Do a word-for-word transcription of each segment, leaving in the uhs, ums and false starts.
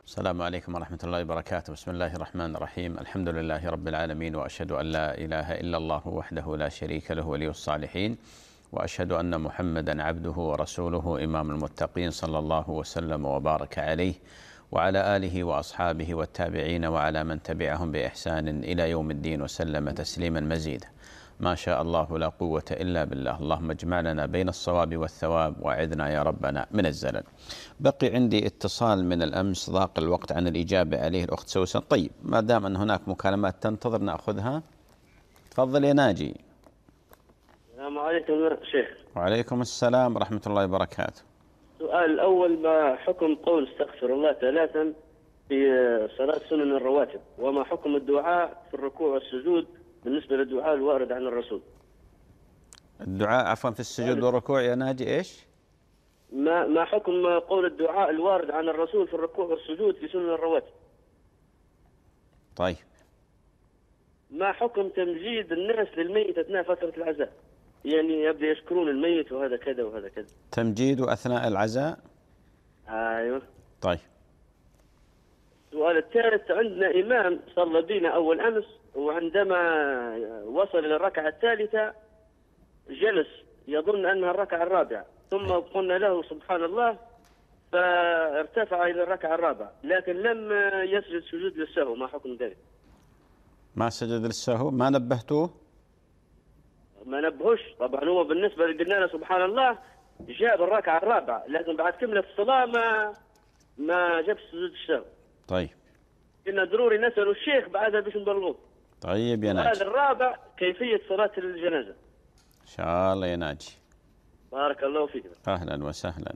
السلام عليكم ورحمة الله وبركاته. بسم الله الرحمن الرحيم. الحمد لله رب العالمين، وأشهد أن لا إله إلا الله وحده لا شريك له ولي الصالحين، وأشهد أن محمدا عبده ورسوله إمام المتقين، صلى الله وسلم وبارك عليه وعلى آله وأصحابه والتابعين وعلى من تبعهم بإحسان إلى يوم الدين، وسلم تسليما مزيدا. ما شاء الله لا قوة إلا بالله. اللهم اجمع لنا بين الصواب والثواب، وأعذنا يا ربنا من الزلل. بقي عندي اتصال من الأمس ضاق الوقت عن الإجابة عليه الأخت سوسن. طيب، ما دام أن هناك مكالمات تنتظر نأخذها. تفضل يا ناجي. السلام عليكم يا شيخ. وعليكم السلام ورحمة الله وبركاته. السؤال الأول: ما حكم قول استغفر الله ثلاثا في صلاة سنن الرواتب؟ وما حكم الدعاء في الركوع والسجود بالنسبة للدعاء الوارد عن الرسول؟ الدعاء عفوا في السجود والركوع يا ناجي إيش؟ ما ما حكم قول الدعاء الوارد عن الرسول في الركوع والسجود في سنن الرواتب؟ طيب. ما حكم تمجيد الناس للميت أثناء فترة العزاء؟ يعني يبدأ يشكرون الميت وهذا كذا وهذا كذا. تمجيده أثناء العزاء؟ أيوه. طيب. السؤال الثالث: عندنا إمام صلى بنا أول أمس، وعندما وصل إلى الركعة الثالثة جلس يظن أنها الركعة الرابعة، ثم قلنا له سبحان الله فارتفع إلى الركعة الرابعة، لكن لم يسجد سجود للسهو. ما حكم ذلك؟ ما سجد للسهو؟ ما نبهتوه؟ ما نبهوش طبعا. هو بالنسبة اللي قلنا له سبحان الله جاب الركعة الرابعة، لكن بعد كملة الصلاة ما ما جاب سجود السهو. طيب. كنا ضروري نسأل الشيخ بعدها باش نبلغوه. طيب يا ناجي. هذا الرابع كيفية صلاة الجنازة. إن شاء الله يا ناجي. بارك الله فيك. أهلا وسهلا.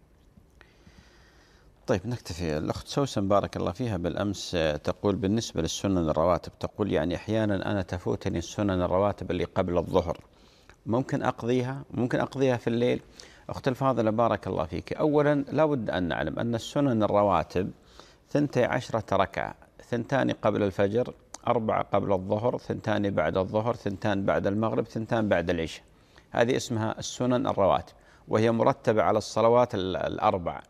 طيب نكتفي. الأخت سوسن بارك الله فيها بالأمس تقول بالنسبة للسنن الرواتب، تقول يعني أحيانا أنا تفوتني السنن الرواتب اللي قبل الظهر، ممكن أقضيها؟ ممكن أقضيها في الليل؟ أخت الفاضلة بارك الله فيك، أولا لا بد أن نعلم أن السنن الرواتب ثنتي عشرة ركعة، ثنتان قبل الفجر، أربعة قبل الظهر، ثنتان بعد الظهر، ثنتان بعد المغرب، ثنتان بعد العشاء. هذه اسمها السنن الرواتب، وهي مرتبة على الصلوات الأربعة.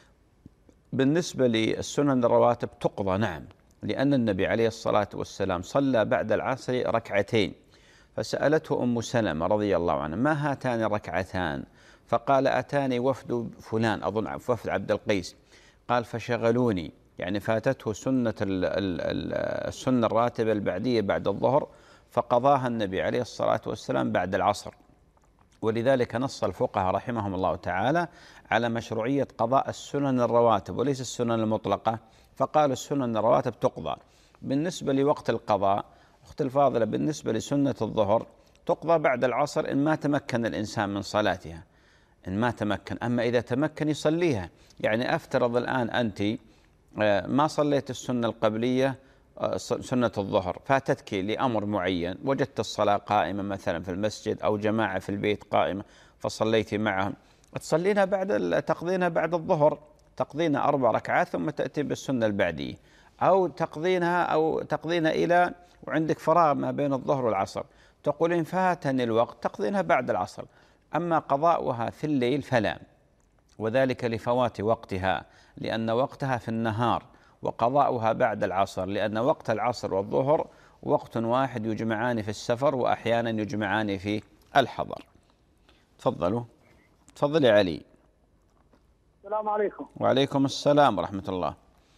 بالنسبة للسنن الرواتب تقضى، نعم، لأن النبي عليه الصلاة والسلام صلى بعد العصر ركعتين، فسألته أم سلمة رضي الله عنها: ما هاتان الركعتان؟ فقال: أتاني وفد فلان، أظن وفد عبد القيس، قال فشغلوني، يعني فاتته سنة السنة الراتبة البعدية بعد الظهر، فقضاها النبي عليه الصلاة والسلام بعد العصر. ولذلك نص الفقهاء رحمهم الله تعالى على مشروعية قضاء السنن الرواتب وليس السنن المطلقة، فقال السنن الرواتب تقضى. بالنسبة لوقت القضاء أخت الفاضلة، بالنسبة لسنة الظهر تقضى بعد العصر إن ما تمكن الإنسان من صلاتها، إن ما تمكن. أما إذا تمكن يصليها. يعني أفترض الآن أنت ما صليت السنة القبلية، سنة الظهر، فاتتك لأمر معين، وجدت الصلاة قائمة مثلا في المسجد أو جماعة في البيت قائمة فصليت معهم، تصلينها بعد تقضينها بعد الظهر، تقضينها أربع ركعات ثم تأتي بالسنة البعدية، أو تقضينها أو تقضينها إلى وعندك فراغ ما بين الظهر والعصر، تقولين فاتني الوقت، تقضينها بعد العصر. أما قضاؤها في الليل فلا، وذلك لفوات وقتها، لأن وقتها في النهار، وقضاؤها بعد العصر لأن وقت العصر والظهر وقت واحد، يجمعان في السفر وأحيانا يجمعان في الحضر. تفضلوا. تفضل يا علي. السلام عليكم. وعليكم السلام ورحمة الله.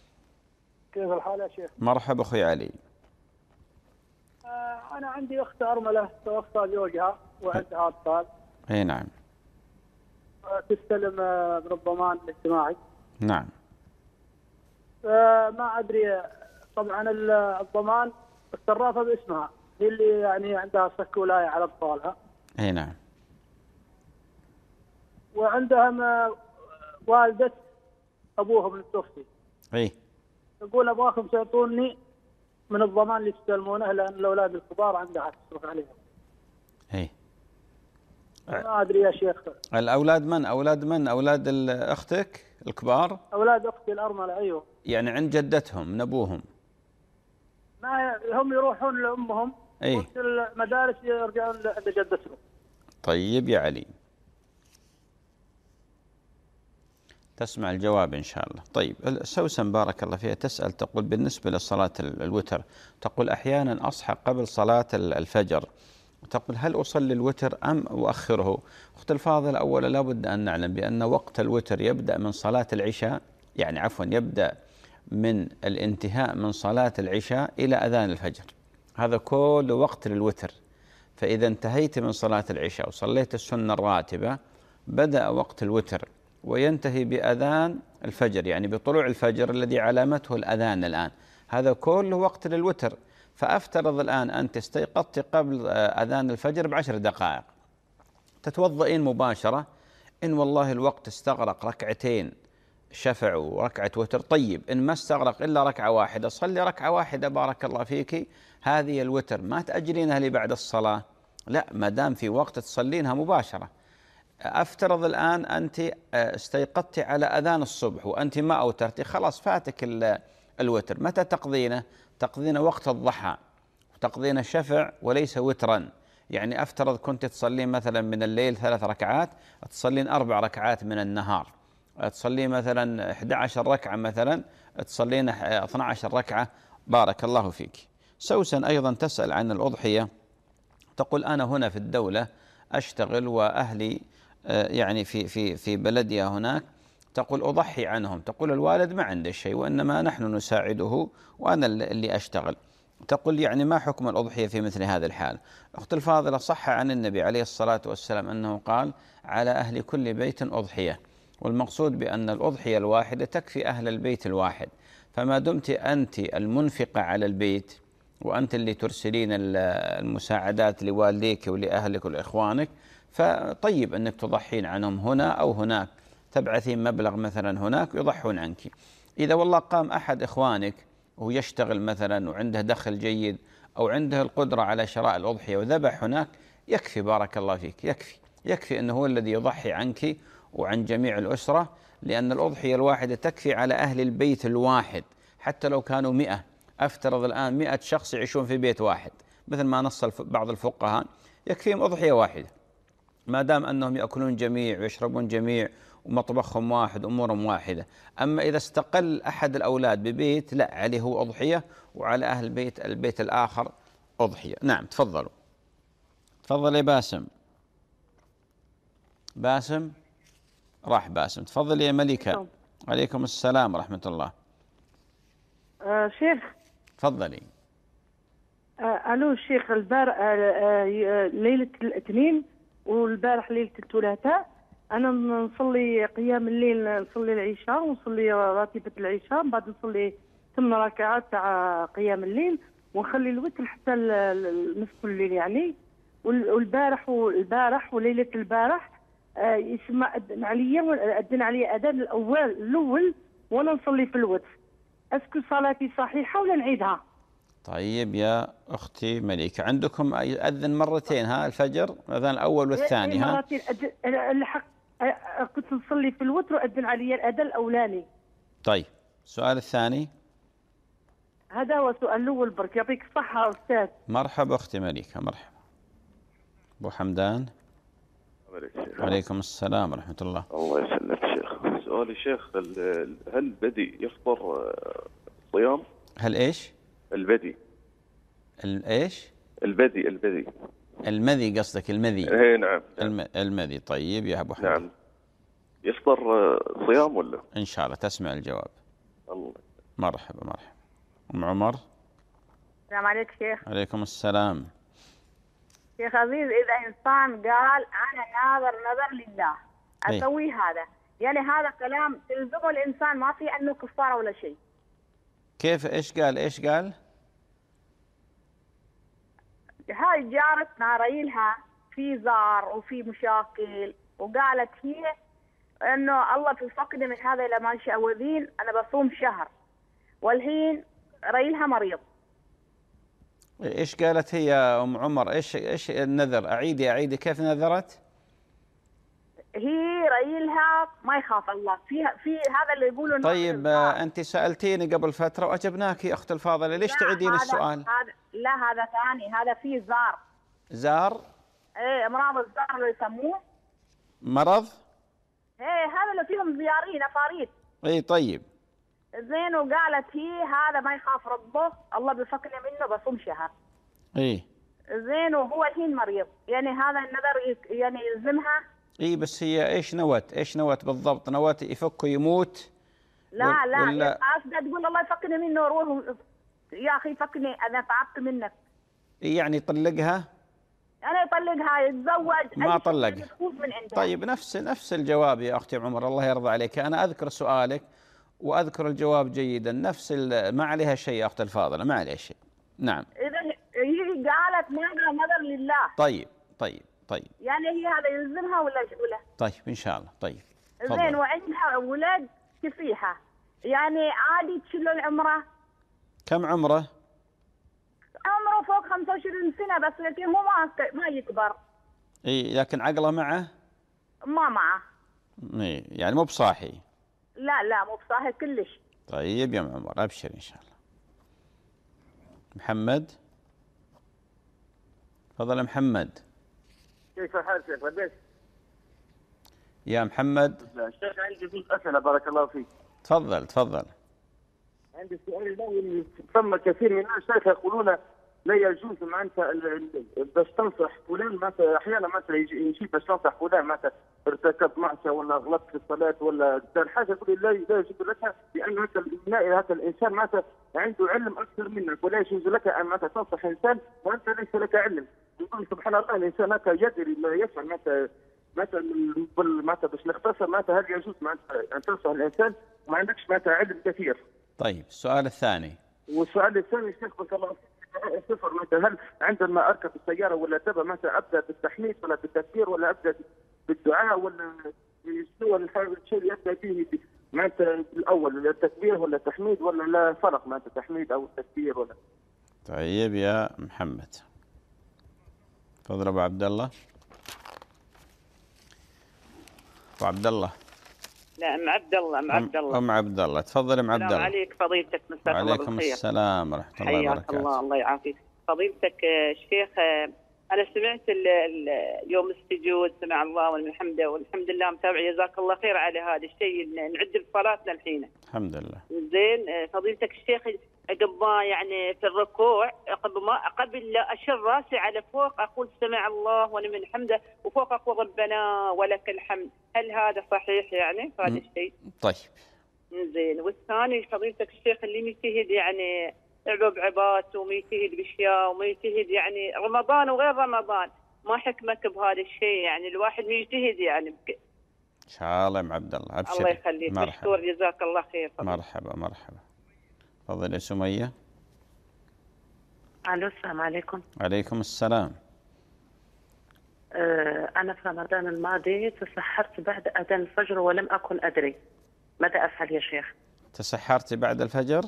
كيف الحال يا شيخ؟ مرحبا أخوي علي. آه أنا عندي أخت أرملة توفى زوجها وعندها أطفال. أي نعم. آه تستلم من الضمان الاجتماعي. نعم. فما أدري طبعا الضمان الصرافة باسمها هي اللي يعني عندها صك ولاية على أطفالها. أي نعم. وعندها والدة أبوها من التوفي. أي. تقول أبغاكم تعطوني من الضمان اللي تستلمونه، لأن الأولاد الكبار عندها تصرف عليهم. أي. ما أدري يا شيخ. الأولاد من؟ أولاد من؟ أولاد أختك الكبار؟ أولاد أختي الأرملة. أيوه. يعني عند جدتهم من أبوهم؟ ما هم يروحون لأمهم. أي. وقت المدارس يرجعون لجدتهم. طيب يا علي، تسمع الجواب إن شاء الله. طيب سوسن بارك الله فيها تسأل تقول بالنسبة لصلاة الوتر، تقول أحيانا أصحى قبل صلاة الفجر، تقول هل أصلي الوتر أم أؤخره؟ أخت الفاضل، أولا لابد أن نعلم بأن وقت الوتر يبدأ من صلاة العشاء، يعني عفوا يبدأ من الانتهاء من صلاة العشاء إلى أذان الفجر، هذا كل وقت للوتر. فإذا انتهيت من صلاة العشاء وصليت السنة الراتبة بدأ وقت الوتر وينتهي بأذان الفجر، يعني بطلوع الفجر الذي علامته الأذان الآن، هذا كله وقت للوتر. فأفترض الآن أنت استيقظت قبل أذان الفجر بعشر دقائق، تتوضئين مباشرة، إن والله الوقت استغرق ركعتين شفع وركعة وتر، طيب إن ما استغرق إلا ركعة واحدة صلي ركعة واحدة بارك الله فيك، هذه الوتر ما تأجلينها لبعد الصلاة، لا، ما دام في وقت تصلينها مباشرة. أفترض الآن أنت استيقظت على أذان الصبح وأنت ما أوترتي، خلاص فاتك الوتر، متى تقضينه؟ تقضينه وقت الضحى، وتقضينه شفع وليس وترا. يعني أفترض كنت تصلين مثلا من الليل ثلاث ركعات، تصلين أربع ركعات من النهار، تصلين مثلا إحدى عشر ركعة، مثلا تصلين اثنتي عشرة ركعة بارك الله فيك. سوسن أيضا تسأل عن الأضحية، تقول أنا هنا في الدولة أشتغل وأهلي يعني في في في بلدي هناك، تقول أضحي عنهم، تقول الوالد ما عنده شيء وإنما نحن نساعده وأنا اللي أشتغل، تقول يعني ما حكم الأضحية في مثل هذا الحال؟ أخت الفاضلة، صح عن النبي عليه الصلاة والسلام أنه قال على أهل كل بيت أضحية، والمقصود بأن الأضحية الواحدة تكفي أهل البيت الواحد، فما دمت أنت المنفقة على البيت وأنت اللي ترسلين المساعدات لوالديك ولأهلك ولإخوانك، فطيب أنك تضحين عنهم هنا أو هناك، تبعثين مبلغ مثلا هناك ويضحون عنك. إذا والله قام أحد إخوانك وهو يشتغل مثلا وعنده دخل جيد أو عنده القدرة على شراء الأضحية وذبح هناك، يكفي بارك الله فيك، يكفي يكفي أنه هو الذي يضحي عنك وعن جميع الأسرة، لأن الأضحية الواحدة تكفي على أهل البيت الواحد حتى لو كانوا مئة. أفترض الآن مئة شخص يعيشون في بيت واحد، مثل ما نص بعض الفقهاء، يكفيهم أضحية واحدة ما دام أنهم يأكلون جميع ويشربون جميع ومطبخهم واحد أمورهم واحدة. أما إذا استقل أحد الأولاد ببيت، لا، عليه هو أضحية وعلى أهل البيت البيت الآخر أضحية. نعم تفضلوا. تفضل يا باسم. باسم راح باسم. تفضل يا ملكة. عليكم السلام ورحمة الله. آه شيخ تفضلي. آه ألو شيخ، البارح آه آه ليلة الاثنين والبارح ليلة الثلاثاء أنا نصلي قيام الليل، نصلي العشاء ونصلي راتبة العشاء، بعد نصلي ثمان ركعات تاع قيام الليل ونخلي الوتر حتى نصف الليل يعني. والبارح والبارح وليلة البارح آه يسمع أذن عليا أذن عليا أذان الأول الأول وأنا نصلي في الوتر، أسكو صلاتي صحيحة ولا نعيدها؟ طيب يا أختي مليكة، عندكم أذن مرتين ها الفجر، الأذان الأول والثاني ها؟ مرتين. الحق كنت نصلي في الوتر وأذن علي الأذان الأولاني. طيب السؤال الثاني. هذا هو السؤال الأول برك. يعطيك الصحة أستاذ. مرحبا أختي مليكة، مرحبا. أبو حمدان. عليكم السلام ورحمة الله. الله يسلمك شيخ. سؤالي شيخ، هل البدي يفطر صيام؟ هل إيش؟ البدي. الإيش؟ البدي البدي المذي قصدك، المذي. ايه نعم. الم... المذي. طيب يا أبو حمدان. نعم. يفطر صيام ولا؟ إن شاء الله تسمع الجواب. الله. مرحبا مرحبا. أم عمر. السلام عليك شيخ. عليكم السلام. شيخ عزيز، إذا إنسان قال أنا ناظر نظر لله أسوي هذا، يعني هذا كلام تلزمه الإنسان، ما في أنه كفارة ولا شيء. كيف؟ إيش قال؟ إيش قال؟ هاي جارتنا ريلها في زار وفي مشاكل، وقالت هي إنه الله في الفقد من هذا إلى ما شاء وذين، أنا بصوم شهر والحين ريلها مريض. إيش قالت هي يا أم عمر؟ إيش إيش النذر؟ أعيدي أعيدي كيف نذرت؟ هي ريلها ما يخاف الله فيها، في هذا اللي يقولون. طيب آه أنت سألتيني قبل فترة وأجبناك يا أخت الفاضلة، ليش تعيدين السؤال؟ هذا لا، هذا ثاني، هذا فيه زار. زار؟ إيه، أمراض الزار اللي يسموه. مرض؟ ايه هذا اللي فيهم زيارين افاريت. اي طيب. زين وقالت هي هذا ما يخاف ربه، الله بيفكني منه بصوم شهر. اي زين وهو الحين مريض، يعني هذا النذر يعني يلزمها؟ اي بس هي ايش نوت؟ ايش نوت بالضبط؟ نوت يفك ويموت؟ لا ولا لا ولا قاصده تقول الله يفكني منه، روح يا اخي فكني انا تعبت منك. يعني يطلقها؟ انا يطلقها يتزوج ما أي طلقها. شيء تخوف من عندها. طيب نفس نفس الجواب يا اختي عمر، الله يرضى عليك، انا اذكر سؤالك واذكر الجواب جيدا، نفس ما عليها شيء يا اختي الفاضله، ما عليها شيء. نعم. اذا هي قالت ما هذا نذر لله. طيب طيب طيب. يعني هي هذا يلزمها ولا ولا؟ طيب ان شاء الله. طيب زين وعندها اولاد كفيحه، يعني عادي تشيل العمره؟ كم عمره؟ عمره فوق خمسة وعشرين سنه بس، لكن هو ما ما يكبر. اي لكن عقله معه؟ ما معه. اي يعني مو بصاحي؟ لا لا مو بصاحي كلش. طيب يا ام عمر ابشر ان شاء الله. محمد تفضل يا محمد. كيف الحال شيخ؟ لبيك يا محمد. الشيخ عندي ثلاث اسئله بارك الله فيك. تفضل تفضل. عندي السؤال الاول، ثم كثير من الناس يقولون لا يجوز معناتها باش تنصح فلان، مثلا احيانا مثلا يجي باش تنصح فلان مثلا ارتكب معصيه ولا غلط في الصلاه ولا دار حاجه، يقول لا لا يجوز لك لان هذا هذا الانسان مثلا عنده علم اكثر منك، ولا يجوز لك ان مثلا تنصح انسان وانت ليس لك علم. يقول سبحان الله الانسان هكا يدري ما يفعل، مثلا مثلا مثلا باش نختصر مثلا هل يجوز مثلا ان تنصح الانسان وما عندكش مثلا علم كثير؟ طيب السؤال الثاني. والسؤال الثاني شيخ بارك الله فيك، صفر مثلا هل عندما اركب السياره ولا تبع مثلا ابدا بالتحميد ولا بالتكبير ولا ابدا بالدعاء ولا شنو الشيء اللي ابدا فيه معناتها الاول التكبير ولا التحميد ولا لا فرق معناتها التحميد او التكبير ولا؟ طيب يا محمد. تفضل ابو عبد الله. ابو عبد الله. لا ام عبد الله. ام عبد الله. ام عبد الله تفضل ام عبد الله. السلام عليك فضيلتك، مساك الله بالخير. وعليكم السلام ورحمه الله وبركاته. حياك الله، الله يعافيك فضيلتك. الشيخ انا سمعت اليوم السجود سمع الله ولمن حمده، والحمد لله متابع، جزاك الله خير على هذا الشيء، نعد بصلاتنا الحين. الحمد لله. زين فضيلتك الشيخ، قبل ما يعني في الركوع قبل ما قبل لا اشر راسي على فوق اقول سمع الله ولمن حمده، وفوق اقول ربنا ولك الحمد، هل هذا صحيح يعني هذا الشيء؟ طيب. زين والثاني فضيلتك الشيخ اللي مجتهد يعني عقب عبادته ومجتهد باشياء ومجتهد يعني رمضان وغير رمضان، ما حكمك بهذا الشيء؟ يعني الواحد يجتهد يعني بك... ان شاء الله يا عبد الله ابشر. الله يخليك، مشكور جزاك الله خير. فضل. مرحبا مرحبا. تفضل يا سميه. الو السلام عليكم. عليكم السلام. أه انا في رمضان الماضي تسحرت بعد اذان الفجر ولم اكن ادري، ماذا افعل يا شيخ؟ تسحرت بعد الفجر؟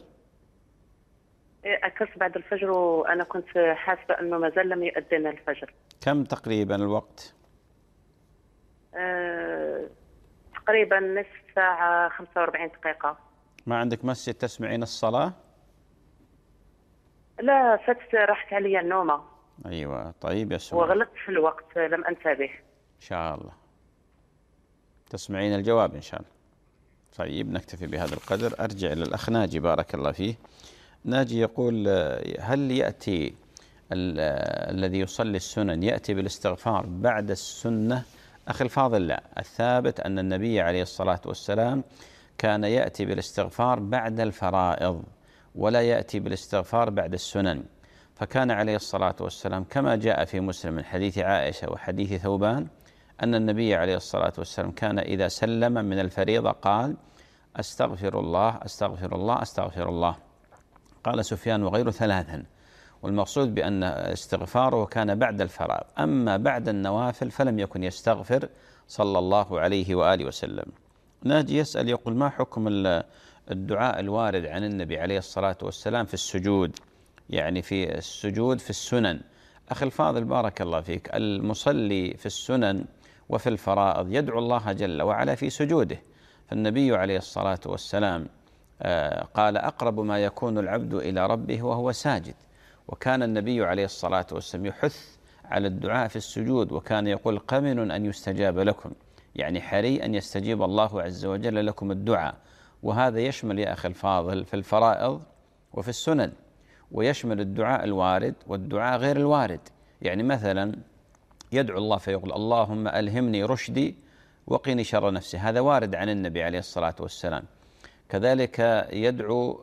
اكلت بعد الفجر وانا كنت حاسبه انه ما زال لم يؤذن الفجر. كم تقريبا الوقت؟ أه تقريبا نصف ساعه خمسة وأربعين دقيقه. ما عندك مسجد تسمعين الصلاه؟ لا فت راحت علي النومه. ايوه طيب يا سميه. وغلطت في الوقت لم انتبه. ان شاء الله تسمعين الجواب ان شاء الله. طيب نكتفي بهذا القدر. ارجع للاخ ناجي بارك الله فيه. ناجي يقول هل يأتي الذي يصلي السنن يأتي بالاستغفار بعد السنة؟ أخي الفاضل لا، الثابت أن النبي عليه الصلاة والسلام كان يأتي بالاستغفار بعد الفرائض ولا يأتي بالاستغفار بعد السنن. فكان عليه الصلاة والسلام كما جاء في مسلم من حديث عائشة وحديث ثوبان أن النبي عليه الصلاة والسلام كان إذا سلم من الفريضة قال أستغفر الله أستغفر الله أستغفر الله. قال سفيان وغيره ثلاثا، والمقصود بأن استغفاره كان بعد الفرائض، أما بعد النوافل فلم يكن يستغفر صلى الله عليه وآله وسلم. ناجي يسأل يقول ما حكم الدعاء الوارد عن النبي عليه الصلاة والسلام في السجود، يعني في السجود في السنن؟ أخي الفاضل بارك الله فيك، المصلي في السنن وفي الفرائض يدعو الله جل وعلا في سجوده، فالنبي عليه الصلاة والسلام قال أقرب ما يكون العبد إلى ربه وهو ساجد، وكان النبي عليه الصلاة والسلام يحث على الدعاء في السجود، وكان يقول قمن أن يستجاب لكم، يعني حري أن يستجيب الله عز وجل لكم الدعاء، وهذا يشمل يا أخي الفاضل في الفرائض وفي السنن، ويشمل الدعاء الوارد والدعاء غير الوارد. يعني مثلا يدعو الله فيقول اللهم ألهمني رشدي وقني شر نفسي، هذا وارد عن النبي عليه الصلاة والسلام. كذلك يدعو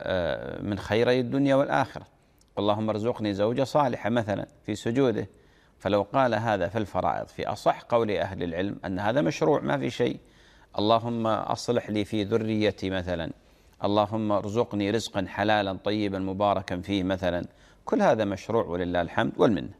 من خيري الدنيا والآخرة، اللهم ارزقني زوجة صالحة مثلا في سجوده. فلو قال هذا في الفرائض في أصح قول أهل العلم أن هذا مشروع ما في شيء. اللهم أصلح لي في ذريتي مثلا، اللهم ارزقني رزقا حلالا طيبا مباركا فيه مثلا، كل هذا مشروع ولله الحمد والمنة.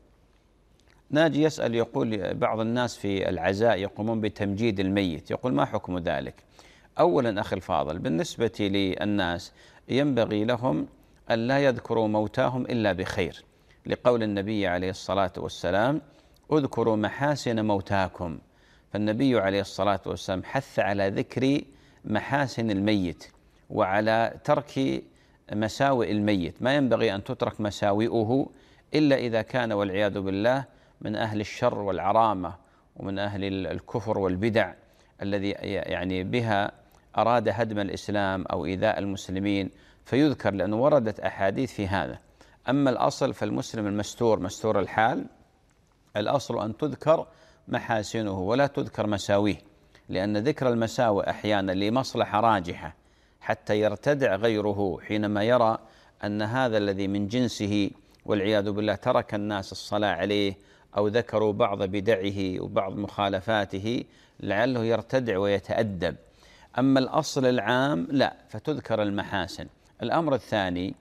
ناجي يسأل يقول بعض الناس في العزاء يقومون بتمجيد الميت، يقول ما حكم ذلك؟ أولا أخي الفاضل، بالنسبة للناس ينبغي لهم أن لا يذكروا موتاهم إلا بخير، لقول النبي عليه الصلاة والسلام اذكروا محاسن موتاكم. فالنبي عليه الصلاة والسلام حث على ذكر محاسن الميت وعلى ترك مساوئ الميت، ما ينبغي أن تترك مساوئه إلا إذا كان والعياذ بالله من أهل الشر والعرامة ومن أهل الكفر والبدع الذي يعني بها أراد هدم الإسلام أو إيذاء المسلمين، فيذكر لأنه وردت أحاديث في هذا. أما الأصل فالمسلم المستور مستور الحال، الأصل أن تذكر محاسنه ولا تذكر مساويه، لأن ذكر المساوئ أحيانا لمصلحة راجحة حتى يرتدع غيره حينما يرى أن هذا الذي من جنسه والعياذ بالله ترك الناس الصلاة عليه أو ذكروا بعض بدعه وبعض مخالفاته لعله يرتدع ويتأدب. أما الأصل العام لا، فتذكر المحاسن. الأمر الثاني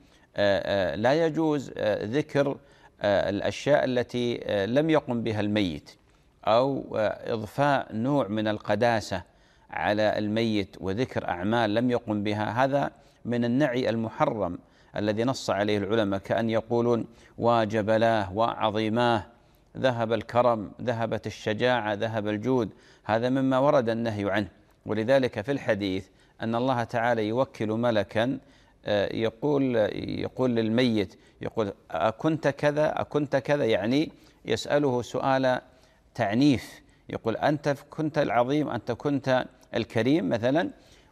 لا يجوز ذكر الأشياء التي لم يقم بها الميت أو إضفاء نوع من القداسة على الميت وذكر أعمال لم يقم بها، هذا من النعي المحرم الذي نص عليه العلماء، كأن يقولون واجبلاه وعظيماه، ذهب الكرم، ذهبت الشجاعة، ذهب الجود، هذا مما ورد النهي عنه. ولذلك في الحديث أن الله تعالى يوكل ملكا يقول يقول للميت، يقول أكنت كذا أكنت كذا، يعني يسأله سؤال تعنيف، يقول أنت كنت العظيم، أنت كنت الكريم مثلا.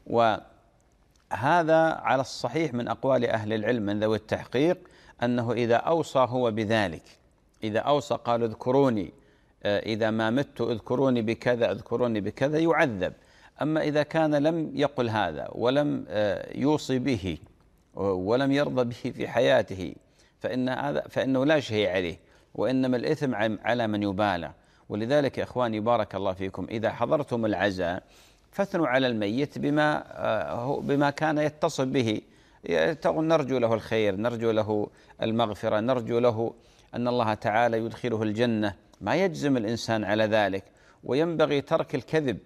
وهذا على الصحيح من أقوال أهل العلم من ذوي التحقيق أنه إذا أوصى هو بذلك، إذا أوصى قال اذكروني إذا ما مت اذكروني بكذا اذكروني بكذا يعذب. أما إذا كان لم يقل هذا ولم يوصي به ولم يرضى به في حياته فإن هذا فإنه لا شيء عليه، وإنما الإثم على من يبالى. ولذلك يا إخواني بارك الله فيكم إذا حضرتم العزاء فاثنوا على الميت بما بما كان يتصف به، نرجو له الخير، نرجو له المغفرة، نرجو له أن الله تعالى يدخله الجنة، ما يجزم الإنسان على ذلك. وينبغي ترك الكذب،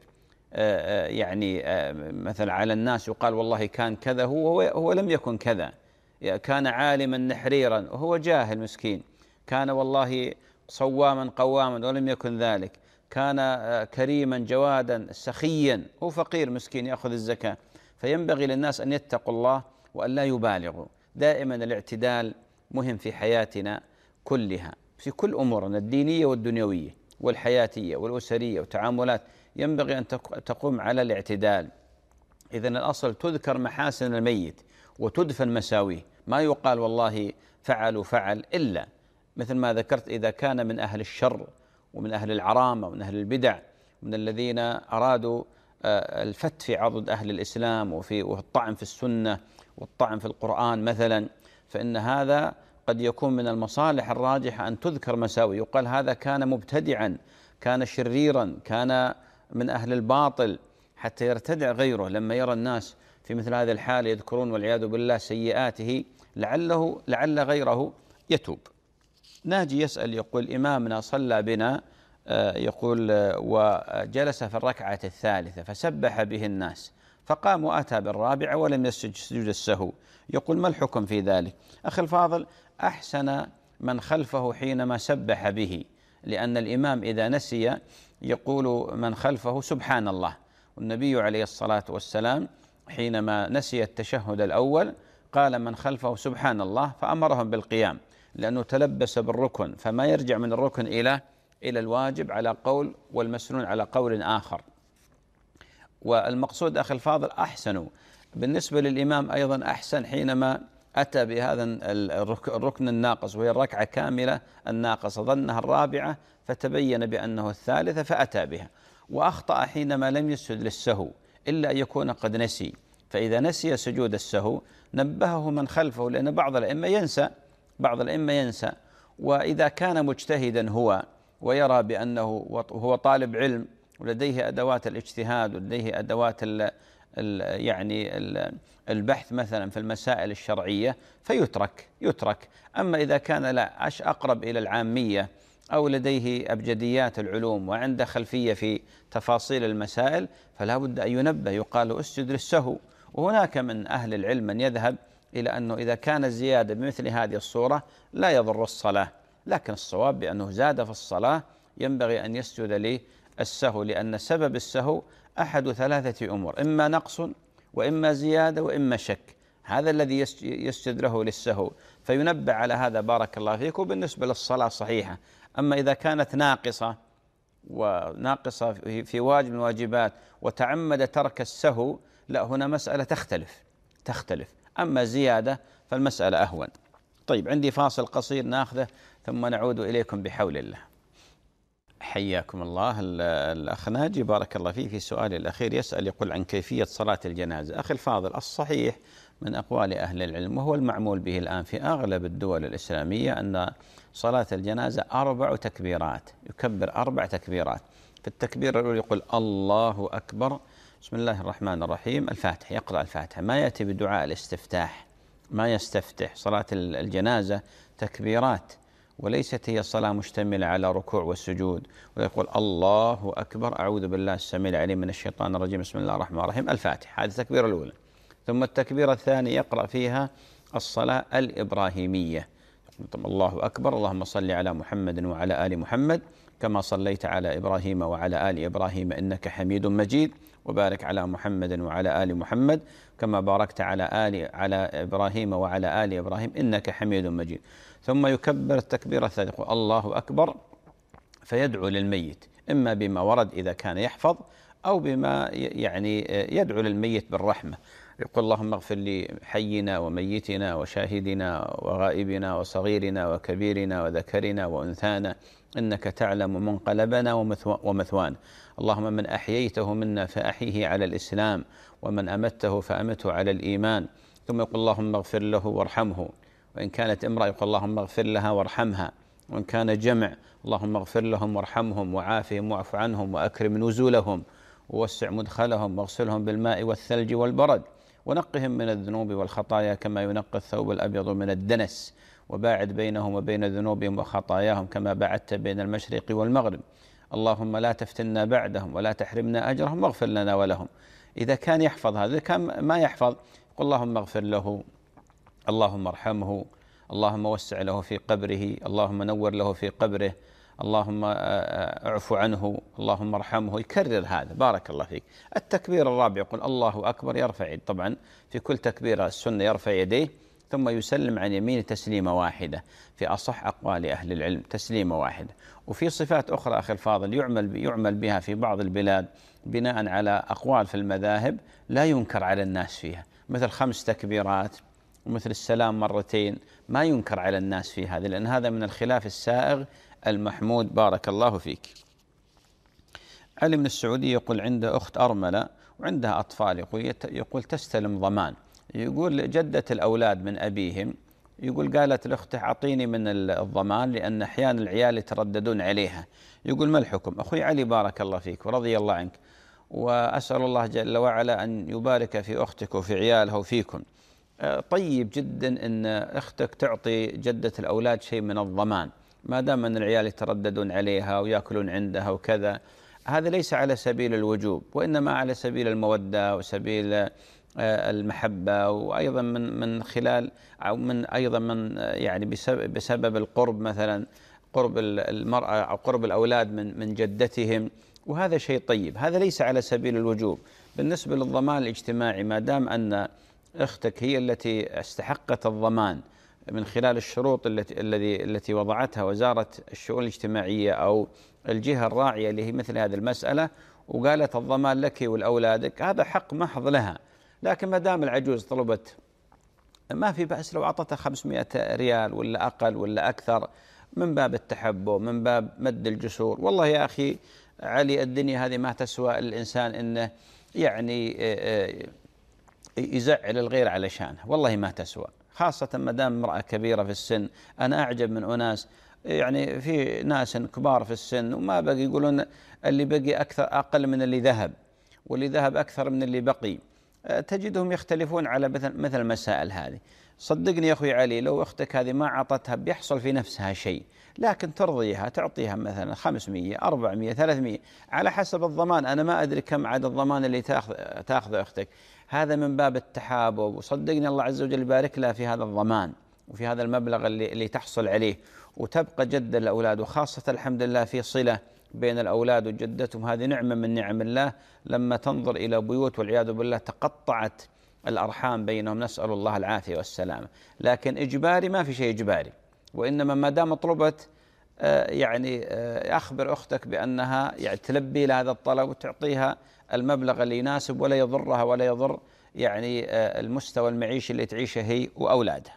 يعني مثلا على الناس يقال والله كان كذا هو هو لم يكن كذا، كان عالما نحريرا وهو جاهل مسكين، كان والله صواما قواما ولم يكن ذلك، كان كريما جوادا سخيا هو فقير مسكين يأخذ الزكاة. فينبغي للناس أن يتقوا الله وأن لا يبالغوا. دائما الاعتدال مهم في حياتنا كلها، في كل أمورنا الدينية والدنيوية والحياتية والأسرية وتعاملات، ينبغي أن تقوم على الاعتدال. إذن الأصل تذكر محاسن الميت وتدفن مساويه، ما يقال والله فعل وفعل، إلا مثل ما ذكرت إذا كان من أهل الشر ومن أهل العرامة ومن أهل البدع من الذين أرادوا الفت في عضد أهل الإسلام وفي والطعن في السنة والطعن في القرآن مثلا، فإن هذا قد يكون من المصالح الراجحة أن تذكر مساوي، يقال هذا كان مبتدعا، كان شريرا، كان من أهل الباطل، حتى يرتدع غيره لما يرى الناس في مثل هذه الحال يذكرون والعياذ بالله سيئاته لعله لعل غيره يتوب. ناجي يسأل يقول إمامنا صلى بنا يقول وجلس في الركعة الثالثة فسبح به الناس فقام وأتى بالرابعة ولم يسجد سجود السهو، يقول ما الحكم في ذلك؟ أخي الفاضل، أحسن من خلفه حينما سبح به، لأن الإمام إذا نسي يقول من خلفه سبحان الله، والنبي عليه الصلاة والسلام حينما نسي التشهد الأول قال من خلفه سبحان الله فأمرهم بالقيام، لأنه تلبس بالركن، فما يرجع من الركن إلى إلى الواجب على قول والمسنون على قول آخر. والمقصود أخي الفاضل أحسنوا. بالنسبة للإمام أيضا أحسن حينما أتى بهذا الركن الناقص وهي الركعة كاملة الناقصة، ظنها الرابعة فتبين بأنه الثالثة فأتى بها، وأخطأ حينما لم يسجد للسهو إلا أن يكون قد نسي، فإذا نسي سجود السهو نبهه من خلفه، لأن بعض الأئمة ينسى بعض الأئمة ينسى وإذا كان مجتهدا هو ويرى بأنه هو طالب علم ولديه أدوات الاجتهاد ولديه أدوات ال ال يعني ال البحث مثلا في المسائل الشرعية فيترك يترك أما إذا كان لا أش أقرب إلى العامية أو لديه أبجديات العلوم وعنده خلفية في تفاصيل المسائل فلا بد أن ينبه، يقال اسجد للسهو. وهناك من أهل العلم من يذهب إلى أنه إذا كان الزيادة بمثل هذه الصورة لا يضر الصلاة، لكن الصواب بأنه زاد في الصلاة ينبغي أن يسجد للسهو، لأن سبب السهو أحد ثلاثة أمور، إما نقص وإما زيادة وإما شك، هذا الذي يسجد له للسهو، فينبه على هذا بارك الله فيك. وبالنسبة للصلاة صحيحة. أما إذا كانت ناقصة وناقصة في واجب من الواجبات وتعمد ترك السهو لا، هنا مسألة تختلف تختلف أما زيادة فالمسألة أهون. طيب عندي فاصل قصير ناخذه ثم نعود إليكم بحول الله. حياكم الله. الأخ ناجي بارك الله فيه في سؤالي الأخير يسأل يقول عن كيفية صلاة الجنازة. أخي الفاضل الصحيح من أقوال أهل العلم وهو المعمول به الآن في أغلب الدول الإسلامية أن صلاة الجنازة أربع تكبيرات، يكبر أربع تكبيرات. في التكبير الأول يقول الله أكبر، بسم الله الرحمن الرحيم، الفاتحة، يقرأ الفاتحة، ما يأتي بدعاء الاستفتاح، ما يستفتح. صلاة الجنازة تكبيرات وليست هي صلاة مشتملة على ركوع والسجود، ويقول الله أكبر، أعوذ بالله السميع العليم من الشيطان الرجيم، بسم الله الرحمن الرحيم، الفاتحة. هذه التكبيرة الأولى. ثم التكبيرة الثانية يقرأ فيها الصلاة الإبراهيمية، الله أكبر، اللهم صل على محمد وعلى آل محمد كما صليت على إبراهيم وعلى آل إبراهيم إنك حميد مجيد، وبارك على محمد وعلى آل محمد كما باركت على آل على إبراهيم وعلى آل إبراهيم إنك حميد مجيد. ثم يكبر التكبيرة الثالثة الله أكبر، فيدعو للميت إما بما ورد إذا كان يحفظ أو بما يعني يدعو للميت بالرحمة، يقول اللهم اغفر لي حينا وميتنا وشاهدنا وغائبنا وصغيرنا وكبيرنا وذكرنا وأنثانا إنك تعلم منقلبنا ومثوانا، اللهم من أحييته منا فأحيه على الإسلام ومن أمته فأمته على الإيمان. ثم يقول اللهم اغفر له وارحمه، وإن كانت امرأة يقول اللهم اغفر لها وارحمها، وإن كان جمع اللهم اغفر لهم وارحمهم وعافهم واعف عنهم وأكرم نزولهم ووسع مدخلهم واغسلهم بالماء والثلج والبرد ونقهم من الذنوب والخطايا كما ينقى الثوب الأبيض من الدنس، وباعد بينهم وبين ذنوبهم وخطاياهم كما بعدت بين المشرق والمغرب، اللهم لا تفتنا بعدهم ولا تحرمنا أجرهم واغفر لنا ولهم. إذا كان يحفظ هذا، كان ما يحفظ قل اللهم اغفر له، اللهم ارحمه، اللهم وسع له في قبره، اللهم نور له في قبره، اللهم اعف عنه، اللهم ارحمه، يكرر هذا بارك الله فيك. التكبير الرابع يقول الله أكبر، يرفع يد، طبعا في كل تكبيرة السنة يرفع يديه ثم يسلم عن يمينه تسليمة واحدة، في أصح أقوال أهل العلم تسليمة واحدة. وفي صفات أخرى أخي الفاضل يعمل يعمل بها في بعض البلاد بناء على أقوال في المذاهب لا ينكر على الناس فيها، مثل خمس تكبيرات ومثل السلام مرتين، ما ينكر على الناس في هذا، لأن هذا من الخلاف السائغ المحمود بارك الله فيك. علي من السعودية يقول عنده أخت أرملة وعندها أطفال، يقول, يقول تستلم ضمان، يقول جدة الأولاد من أبيهم، يقول قالت لأخته أعطيني من الضمان لأن أحيانا العيال يترددون عليها، يقول ما الحكم؟ أخوي علي بارك الله فيك ورضي الله عنك، وأسأل الله جل وعلا أن يبارك في أختك وفي عيالها وفيكم. طيب جدا أن أختك تعطي جدة الأولاد شيء من الضمان ما دام أن العيال يترددون عليها ويأكلون عندها وكذا، هذا ليس على سبيل الوجوب وإنما على سبيل المودة وسبيل المحبة، وأيضا من من خلال أو من أيضا من يعني بسبب, بسبب القرب، مثلا قرب المرأة أو قرب الأولاد من من جدتهم، وهذا شيء طيب، هذا ليس على سبيل الوجوب. بالنسبة للضمان الاجتماعي ما دام أن أختك هي التي استحقت الضمان من خلال الشروط التي التي التي وضعتها وزارة الشؤون الاجتماعية أو الجهة الراعية اللي هي مثل هذه المسألة، وقالت الضمان لك ولأولادك، هذا حق محض لها. لكن ما دام العجوز طلبت ما في بأس لو أعطتها خمسمائة ريال ولا أقل ولا أكثر، من باب التحبب، من باب مد الجسور. والله يا أخي علي الدنيا هذه ما تسوى الإنسان إنه يعني يزعل الغير علشانها، والله ما تسوى، خاصة ما دام امرأة كبيرة في السن. أنا أعجب من أناس يعني في ناس كبار في السن وما بقي يقولون اللي بقي أكثر أقل من اللي ذهب، واللي ذهب أكثر من اللي بقي. تجدهم يختلفون على مثل مثل المسائل هذه. صدقني يا أخوي علي، لو أختك هذه ما عطتها بيحصل في نفسها شيء، لكن ترضيها تعطيها مثلا خمسمائة أربعمائة ثلاثمائة على حسب الضمان. أنا ما أدري كم عدد الضمان اللي تأخذ تأخذ أختك، هذا من باب التحابب. وصدقني الله عز وجل يبارك لها في هذا الضمان وفي هذا المبلغ اللي, اللي تحصل عليه، وتبقى جدة الأولاد. وخاصة الحمد لله في صلة بين الأولاد وجدتهم، هذه نعمة من نعم الله. لما تنظر إلى بيوت والعياذ بالله تقطعت الأرحام بينهم، نسأل الله العافية والسلامة. لكن إجباري ما في شيء إجباري، وإنما ما دام طلبت يعني أخبر أختك بأنها يعني تلبي لهذا الطلب وتعطيها المبلغ اللي يناسب ولا يضرها ولا يضر يعني المستوى المعيشي اللي تعيشه هي وأولادها.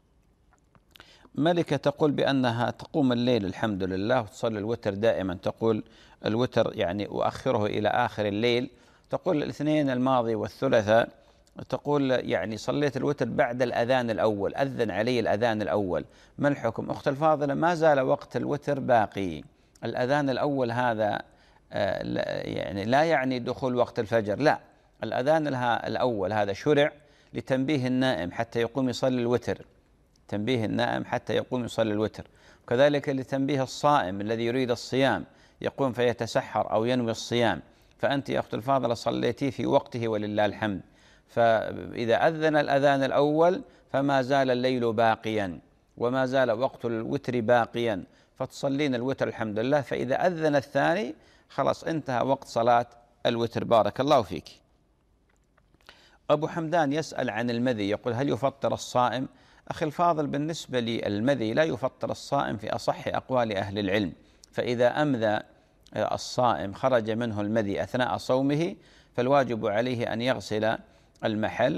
ملكة تقول بأنها تقوم الليل الحمد لله وتصلي الوتر دائما، تقول الوتر يعني أؤخره إلى آخر الليل. تقول الاثنين الماضي والثلاثاء تقول يعني صليت الوتر بعد الأذان الأول، أذن علي الأذان الأول، ما الحكم؟ أخت الفاضلة ما زال وقت الوتر باقي. الأذان الأول هذا يعني لا يعني دخول وقت الفجر، لا، الأذان الأول هذا شرع لتنبيه النائم حتى يقوم يصلي الوتر، تنبيه النائم حتى يقوم يصلي الوتر، وكذلك لتنبيه الصائم الذي يريد الصيام يقوم فيتسحر أو ينوي الصيام. فأنت يا أخت الفاضلة صليتي في وقته ولله الحمد. فإذا أذن الأذان الأول فما زال الليل باقيا وما زال وقت الوتر باقيا، فتصلين الوتر الحمد لله. فإذا أذن الثاني خلاص انتهى وقت صلاة الوتر. بارك الله فيك. أبو حمدان يسأل عن المذي، يقول هل يفطر الصائم؟ أخي الفاضل، بالنسبة للمذي لا يفطر الصائم في أصح أقوال أهل العلم. فإذا أمذى الصائم خرج منه المذي أثناء صومه فالواجب عليه أن يغسل المحل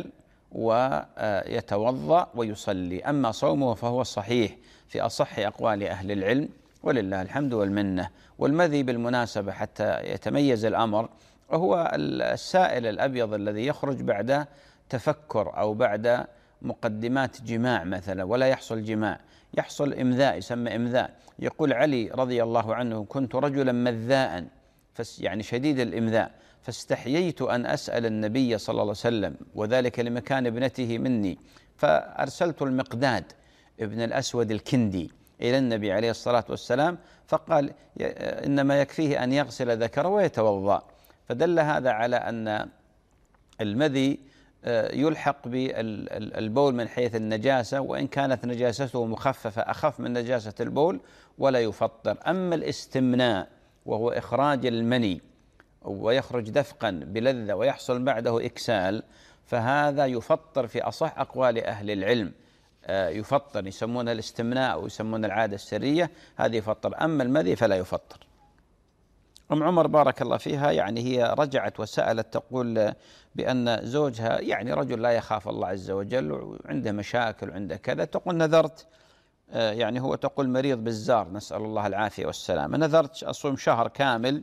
ويتوضأ ويصلي. أما صومه فهو صحيح في أصح أقوال أهل العلم ولله الحمد والمنة. والمذي بالمناسبة حتى يتميز الأمر وهو السائل الأبيض الذي يخرج بعد تفكر أو بعد مقدمات جماع مثلا ولا يحصل جماع، يحصل إمذاء، يسمى إمذاء. يقول علي رضي الله عنه كنت رجلا مذاء يعني شديد الإمذاء، فاستحييت أن أسأل النبي صلى الله عليه وسلم وذلك لمكان ابنته مني، فأرسلت المقداد ابن الأسود الكندي إلى النبي عليه الصلاة والسلام فقال إنما يكفيه أن يغسل ذكره ويتوضأ. فدل هذا على أن المذي يلحق بالبول من حيث النجاسة، وإن كانت نجاسته مخففة أخف من نجاسة البول ولا يفطر. أما الاستمناء وهو إخراج المني ويخرج دفقا بلذة ويحصل بعده إكسال فهذا يفطر في أصح أقوال أهل العلم، يفطر، يسمون الاستمناء ويسمون العادة السرية، هذه يفطر. أما المذي فلا يفطر. أم عمر بارك الله فيها يعني هي رجعت وسألت تقول بأن زوجها يعني رجل لا يخاف الله عز وجل وعنده مشاكل وعنده كذا، تقول نذرت يعني هو تقول مريض بالزار نسأل الله العافية والسلامة، نذرت أصوم شهر كامل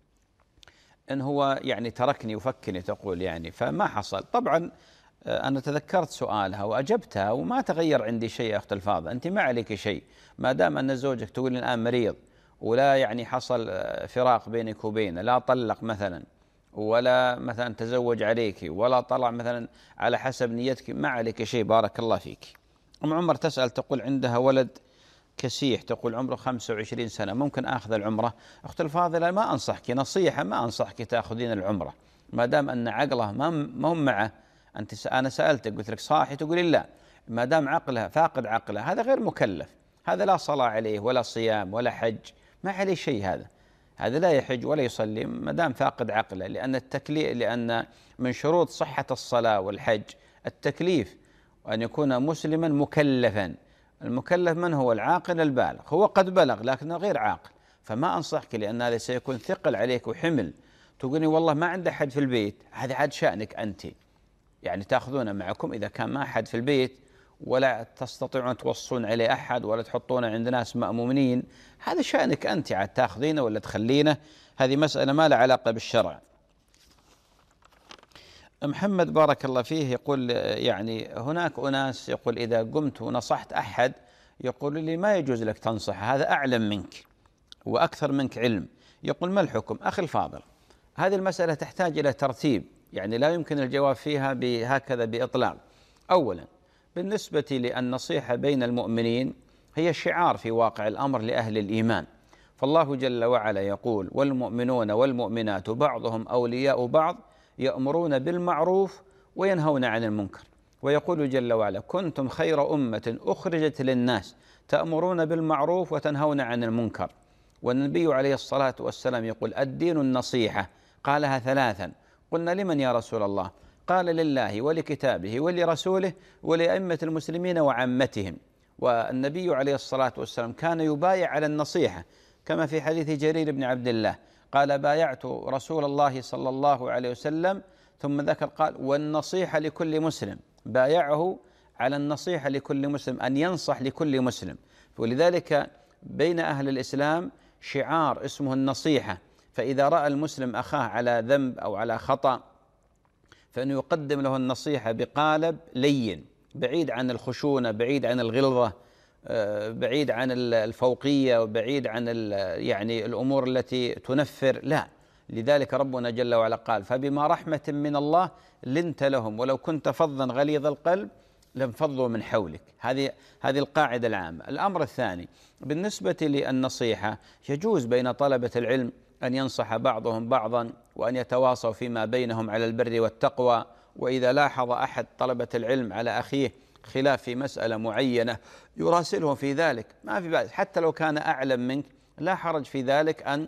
إن هو يعني تركني وفكني تقول يعني فما حصل. طبعا أنا تذكرت سؤالها وأجبتها وما تغير عندي شيء يا أخت الفاضل، أنت ما عليك شيء ما دام أن زوجك تقول الآن مريض ولا يعني حصل فراق بينك وبينه، لا طلق مثلا ولا مثلا تزوج عليك ولا طلع مثلا على حسب نيتك، ما عليك شيء. بارك الله فيك. أم عمر تسأل تقول عندها ولد كسيح، تقول عمره خمسة وعشرين سنة، ممكن أخذ العمرة؟ أخت الفاضلة ما أنصحك، نصيحة ما أنصحك تأخذين العمرة ما دام أن عقله ما ما معه. أنت أنا سألتك قلت لك صاحي تقولي لا، ما دام عقله فاقد عقله هذا غير مكلف، هذا لا صلاة عليه ولا صيام ولا حج، ما عليه شيء، هذا هذا لا يحج ولا يصلي ما دام فاقد عقله. لأن التكليف لأن من شروط صحة الصلاة والحج التكليف وأن يكون مسلما مكلفا. المكلف من هو؟ العاقل البالغ، هو قد بلغ لكنه غير عاقل، فما أنصحك لأن هذا سيكون ثقل عليك وحمل تقولي والله ما عنده أحد في البيت، هذا عاد شأنك أنت، يعني تأخذونه معكم إذا كان ما أحد في البيت ولا تستطيعون توصون عليه أحد ولا تحطونه عند ناس مأمومين، هذا شأنك أنت، عاد تأخذينه ولا تخلينه، هذه مسألة ما لها علاقة بالشرع. محمد بارك الله فيه يقول يعني هناك أناس يقول إذا قمت ونصحت أحد يقول لي ما يجوز لك تنصح، هذا أعلم منك وأكثر منك علم، يقول ما الحكم؟ أخي الفاضل، هذه المسألة تحتاج إلى ترتيب، يعني لا يمكن الجواب فيها بهكذا بإطلاق. أولا بالنسبة للنصيحة بين المؤمنين هي شعار في واقع الأمر لأهل الإيمان، فالله جل وعلا يقول والمؤمنون والمؤمنات بعضهم أولياء بعض يأمرون بالمعروف وينهون عن المنكر، ويقول جل وعلا كنتم خير أمة أخرجت للناس تأمرون بالمعروف وتنهون عن المنكر. والنبي عليه الصلاة والسلام يقول الدين النصيحة، قالها ثلاثا، قلنا لمن يا رسول الله؟ قال لله ولكتابه ولرسوله ولأئمة المسلمين وعامتهم. والنبي عليه الصلاة والسلام كان يبايع على النصيحة كما في حديث جرير بن عبد الله قال بايعت رسول الله صلى الله عليه وسلم، ثم ذكر قال والنصيحة لكل مسلم، بايعه على النصيحة لكل مسلم، أن ينصح لكل مسلم. ولذلك بين أهل الإسلام شعار اسمه النصيحة، فإذا رأى المسلم أخاه على ذنب أو على خطأ فإنه يقدم له النصيحة بقالب لين، بعيد عن الخشونة، بعيد عن الغلظة، بعيد عن الفوقية، وبعيد عن يعني الأمور التي تنفر، لا. لذلك ربنا جل وعلا قال فبما رحمة من الله لنت لهم ولو كنت فظا غليظ القلب لانفضوا من حولك. هذه هذه القاعدة العامة. الأمر الثاني بالنسبة للنصيحة، يجوز بين طلبة العلم أن ينصح بعضهم بعضا وأن يتواصوا فيما بينهم على البر والتقوى، وإذا لاحظ أحد طلبة العلم على أخيه خلاف في مسألة معينة يراسله في ذلك، ما في بأس، حتى لو كان أعلم منك لا حرج في ذلك أن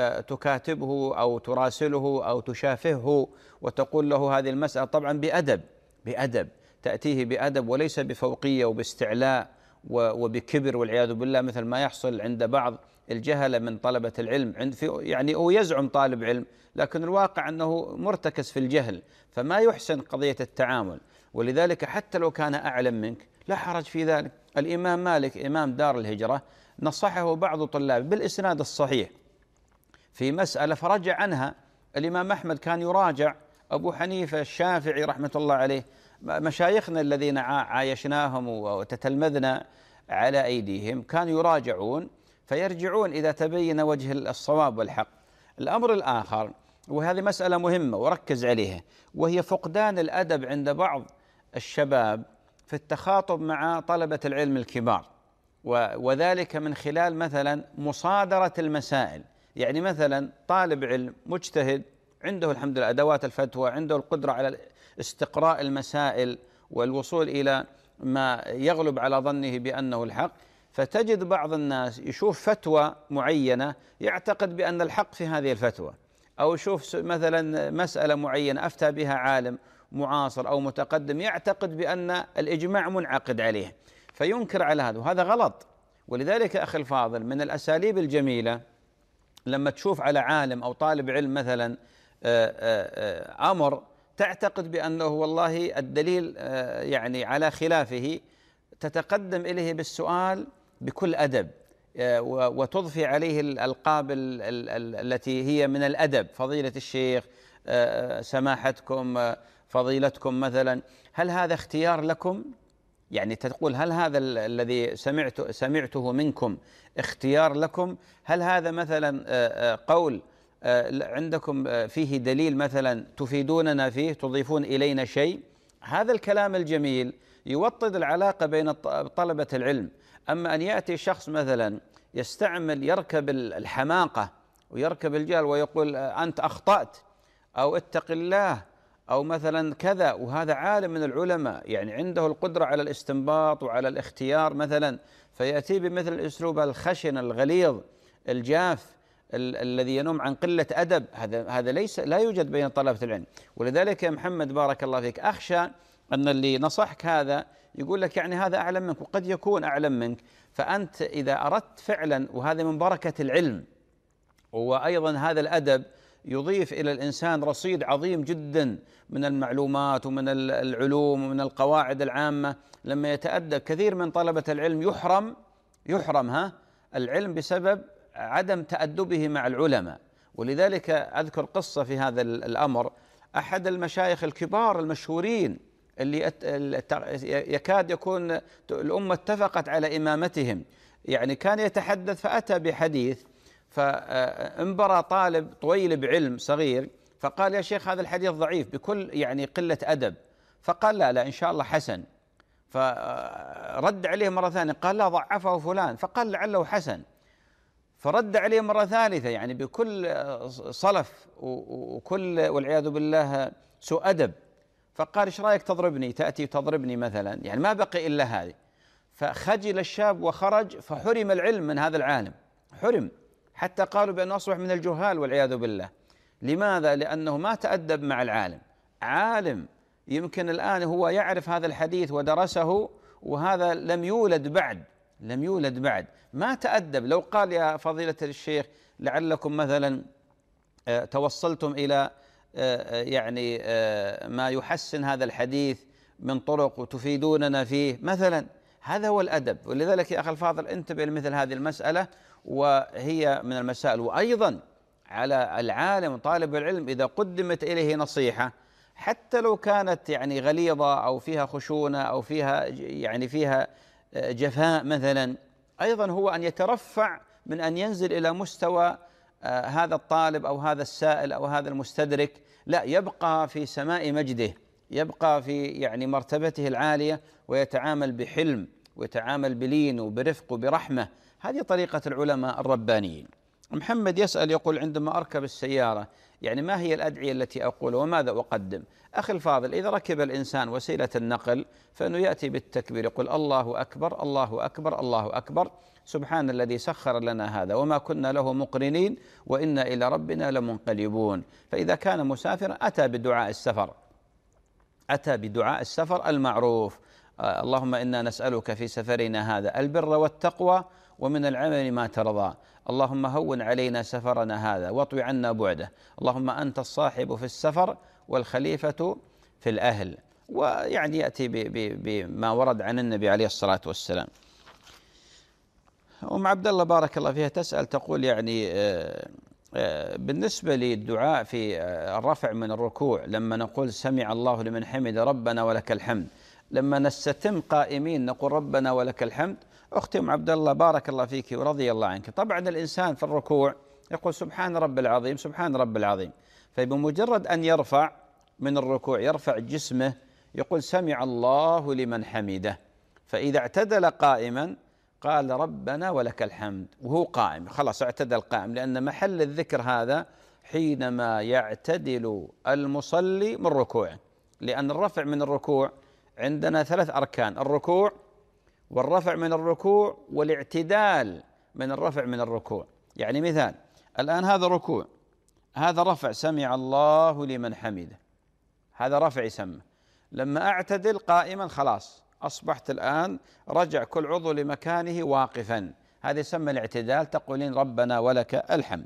تكاتبه أو تراسله أو تشافهه وتقول له هذه المسألة، طبعا بأدب، بأدب تأتيه بأدب وليس بفوقية وباستعلاء وبكبر والعياذ بالله، مثل ما يحصل عند بعض الجهلة من طلبة العلم، عند في يعني هو يزعم طالب علم لكن الواقع أنه مرتكز في الجهل، فما يحسن قضية التعامل. ولذلك حتى لو كان أعلم منك لا حرج في ذلك. الإمام مالك إمام دار الهجرة نصحه بعض طلابه بالإسناد الصحيح في مسألة فرجع عنها. الإمام أحمد كان يراجع، أبو حنيفة، الشافعي رحمة الله عليه، مشايخنا الذين عايشناهم وتتلمذنا على أيديهم كانوا يراجعون فيرجعون إذا تبين وجه الصواب والحق. الأمر الآخر وهذه مسألة مهمة وركز عليها، وهي فقدان الأدب عند بعض الشباب في التخاطب مع طلبة العلم الكبار، وذلك من خلال مثلا مصادرة المسائل. يعني مثلا طالب علم مجتهد عنده الحمد لله أدوات الفتوى، عنده القدرة على استقراء المسائل والوصول إلى ما يغلب على ظنه بأنه الحق، فتجد بعض الناس يشوف فتوى معينة يعتقد بأن الحق في هذه الفتوى، أو يشوف مثلا مسألة معينة أفتى بها عالم معاصر أو متقدم يعتقد بأن الإجماع منعقد عليه فينكر على هذا، وهذا غلط. ولذلك أخي الفاضل من الأساليب الجميلة لما تشوف على عالم أو طالب علم مثلا أمر تعتقد بأنه والله الدليل يعني على خلافه، تتقدم إليه بالسؤال بكل أدب وتضفي عليه الألقاب التي هي من الأدب، فضيلة الشيخ، سماحتكم، فضيلتكم مثلا، هل هذا اختيار لكم؟ يعني تقول هل هذا الذي سمعت سمعته منكم اختيار لكم؟ هل هذا مثلا قول عندكم فيه دليل مثلا تفيدوننا فيه، تضيفون إلينا شيء؟ هذا الكلام الجميل يوطد العلاقة بين طلبة العلم. أما أن يأتي شخص مثلا يستعمل يركب الحماقة ويركب الجهل ويقول أنت أخطأت أو اتق الله أو مثلا كذا، وهذا عالم من العلماء يعني عنده القدرة على الاستنباط وعلى الاختيار مثلا، فيأتي بمثل الأسلوب الخشن الغليظ الجاف ال الذي ينم عن قلة أدب، هذا هذا ليس لا يوجد بين طلبة العلم. ولذلك يا محمد بارك الله فيك أخشى أن اللي نصحك هذا يقول لك يعني هذا أعلم منك، وقد يكون أعلم منك، فأنت إذا أردت فعلا، وهذا من بركة العلم وأيضا هذا الأدب يضيف إلى الإنسان رصيد عظيم جدا من المعلومات ومن العلوم ومن القواعد العامة. لما يتأدب كثير من طلبة العلم يحرم يحرم ها العلم بسبب عدم تأدبه مع العلماء. ولذلك أذكر قصة في هذا الأمر. أحد المشايخ الكبار المشهورين اللي يكاد يكون الأمة اتفقت على إمامتهم، يعني كان يتحدث فأتى بحديث، فانبرى طالب طويل بعلم صغير فقال يا شيخ هذا الحديث ضعيف بكل يعني قلة أدب، فقال لا لا إن شاء الله حسن. فرد عليه مرة ثانية قال لا ضعفه فلان، فقال لعله حسن. فرد عليه مرة ثالثة يعني بكل صلف وكل والعياذ بالله سوء أدب، فقال ايش رايك تضربني، تأتي تضربني مثلا، يعني ما بقي إلا هذه. فخجل الشاب وخرج، فحرم العلم من هذا العالم، حرم، حتى قالوا بأنه أصبح من الجهال والعياذ بالله. لماذا؟ لأنه ما تأدب مع العالم. عالم يمكن الآن هو يعرف هذا الحديث ودرسه، وهذا لم يولد بعد لم يولد بعد ما تأدب. لو قال يا فضيلة الشيخ لعلكم مثلا توصلتم إلى يعني ما يحسن هذا الحديث من طرق وتفيدوننا فيه مثلا، هذا هو الأدب. ولذلك يا أخي الفاضل انتبه لمثل هذه المسألة، وهي من المسائل. وأيضا على العالم طالب العلم إذا قدمت إليه نصيحة حتى لو كانت يعني غليظة أو فيها خشونة أو فيها يعني فيها جفاء مثلا، أيضا هو أن يترفع من أن ينزل إلى مستوى هذا الطالب أو هذا السائل أو هذا المستدرك، لا، يبقى في سماء مجده، يبقى في يعني مرتبته العالية، ويتعامل بحلم ويتعامل بلين وبرفق وبرحمة. هذه طريقة العلماء الربانيين. محمد يسأل يقول عندما أركب السيارة يعني ما هي الأدعية التي أقول وماذا أقدم؟ أخي الفاضل، إذا ركب الإنسان وسيلة النقل فإنه يأتي بالتكبير، يقول الله أكبر الله أكبر الله أكبر، سبحان الذي سخر لنا هذا وما كنا له مقرنين وإنا إلى ربنا لمنقلبون. فإذا كان مسافرا أتى بدعاء السفر أتى بدعاء السفر المعروف، آه اللهم إنا نسألك في سفرنا هذا البر والتقوى ومن العمل ما ترضى، اللهم هون علينا سفرنا هذا واطوي عنا بعده، اللهم أنت الصاحب في السفر والخليفة في الأهل. ويعني يأتي بما ورد عن النبي عليه الصلاة والسلام. أم عبد الله بارك الله فيها تسأل تقول يعني بالنسبة للدعاء في الرفع من الركوع لما نقول سمع الله لمن حمد ربنا ولك الحمد، لما نستتم قائمين نقول ربنا ولك الحمد. أختي أم عبد الله بارك الله فيك ورضي الله عنك، طبعا الإنسان في الركوع يقول سبحان رب العظيم سبحان رب العظيم، فبمجرد أن يرفع من الركوع يرفع جسمه يقول سمع الله لمن حمده، فإذا اعتدل قائما قال ربنا ولك الحمد وهو قائم، خلاص اعتدل قائم، لأن محل الذكر هذا حينما يعتدل المصلي من ركوعه. لأن الرفع من الركوع عندنا ثلاث أركان: الركوع والرفع من الركوع والاعتدال من الرفع من الركوع. يعني مثال الآن هذا ركوع، هذا رفع سمع الله لمن حمده، هذا رفع يسمى. لما أعتدل قائما خلاص أصبحت الآن رجع كل عضو لمكانه واقفا، هذا يسمى الاعتدال، تقولين ربنا ولك الحمد.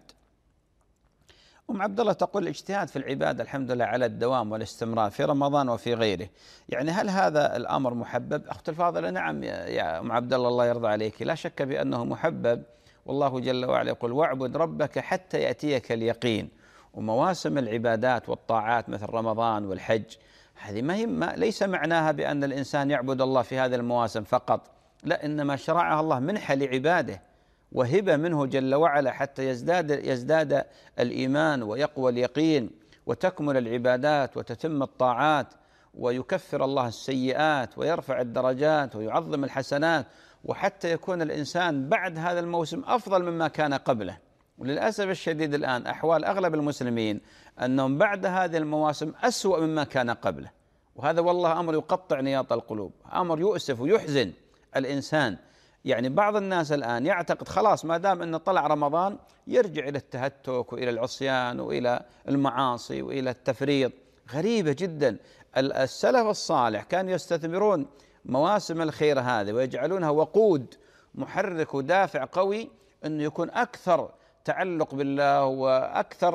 أم عبد الله تقول الاجتهاد في العبادة الحمد لله على الدوام والاستمرار في رمضان وفي غيره، يعني هل هذا الأمر محبب؟ أخت الفاضلة نعم يا أم عبد الله الله يرضى عليك، لا شك بأنه محبب، والله جل وعلا يقول واعبد ربك حتى يأتيك اليقين. ومواسم العبادات والطاعات مثل رمضان والحج هذه ما هي ما ليس معناها بأن الإنسان يعبد الله في هذه المواسم فقط، لا، إنما شرعها الله منحة لعباده وهبة منه جل وعلا حتى يزداد يزداد الإيمان ويقوى اليقين وتكمل العبادات وتتم الطاعات ويكفر الله السيئات ويرفع الدرجات ويعظم الحسنات، وحتى يكون الإنسان بعد هذا الموسم أفضل مما كان قبله. وللأسف الشديد الآن أحوال أغلب المسلمين أنهم بعد هذه المواسم أسوأ مما كان قبله، وهذا والله أمر يقطع نياط القلوب، أمر يؤسف ويحزن الإنسان. يعني بعض الناس الآن يعتقد خلاص ما دام أن طلع رمضان يرجع إلى التهتك وإلى العصيان وإلى المعاصي وإلى التفريط. غريبة جدا. السلف الصالح كانوا يستثمرون مواسم الخير هذه ويجعلونها وقود محرك ودافع قوي أنه يكون أكثر تعلق بالله وأكثر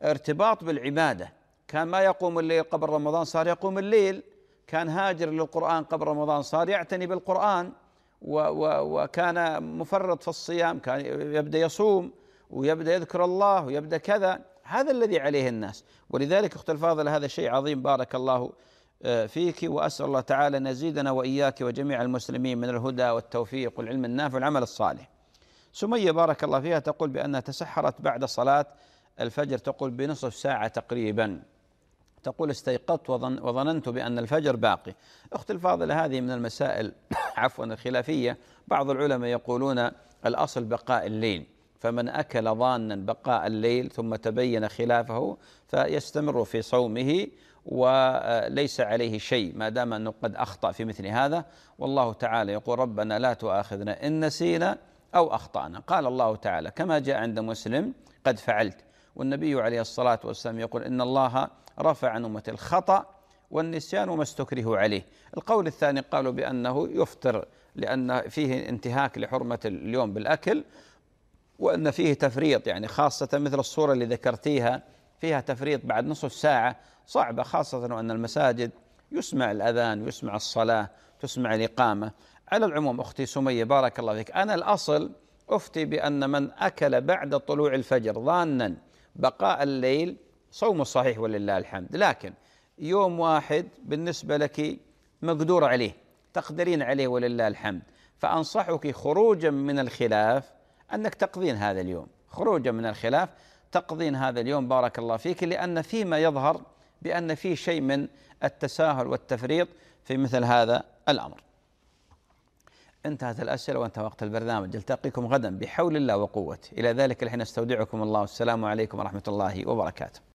ارتباط بالعبادة. كان ما يقوم الليل قبل رمضان صار يقوم الليل، كان هاجر للقرآن قبل رمضان صار يعتني بالقرآن، و و وكان مفرط في الصيام كان يبدأ يصوم ويبدأ يذكر الله ويبدأ كذا. هذا الذي عليه الناس. ولذلك أخت الفاضلة هذا شيء عظيم، بارك الله فيك، وأسأل الله تعالى أن يزيدنا وإياك وجميع المسلمين من الهدى والتوفيق والعلم النافع والعمل الصالح. سمية بارك الله فيها تقول بأنها تسحرت بعد صلاة الفجر، تقول بنصف ساعة تقريبا، تقول استيقظت وظن وظننت بأن الفجر باقي. أخت الفاضلة هذه من المسائل عفوا الخلافية، بعض العلماء يقولون الأصل بقاء الليل، فمن أكل ظانا بقاء الليل ثم تبين خلافه فيستمر في صومه وليس عليه شيء ما دام أنه قد أخطأ في مثل هذا. والله تعالى يقول ربنا لا تؤاخذنا إن نسينا أو أخطأنا. قال الله تعالى كما جاء عند مسلم قد فعلت، والنبي عليه الصلاة والسلام يقول إن الله رفع عن أمة الخطأ والنسيان وما استكرهوا عليه. القول الثاني قالوا بأنه يفطر لأن فيه انتهاك لحرمة اليوم بالأكل، وأن فيه تفريط، يعني خاصة مثل الصورة اللي ذكرتيها فيها تفريط بعد نصف ساعة صعبة، خاصة وأن المساجد يسمع الأذان ويسمع الصلاة تسمع الإقامة. على العموم أختي سمية بارك الله فيك، أنا الأصل أفتي بأن من أكل بعد طلوع الفجر ظانا بقاء الليل صوم صحيح ولله الحمد، لكن يوم واحد بالنسبة لك مقدور عليه تقدرين عليه ولله الحمد، فأنصحك خروجا من الخلاف أنك تقضين هذا اليوم، خروجا من الخلاف تقضين هذا اليوم بارك الله فيك، لأن فيما يظهر بأن فيه شيء من التساهل والتفريط في مثل هذا الأمر. انتهت الأسئلة وانتهى وقت البرنامج، التقيكم غدا بحول الله وقوته. إلى ذلك الحين استودعكم الله، والسلام عليكم ورحمة الله وبركاته.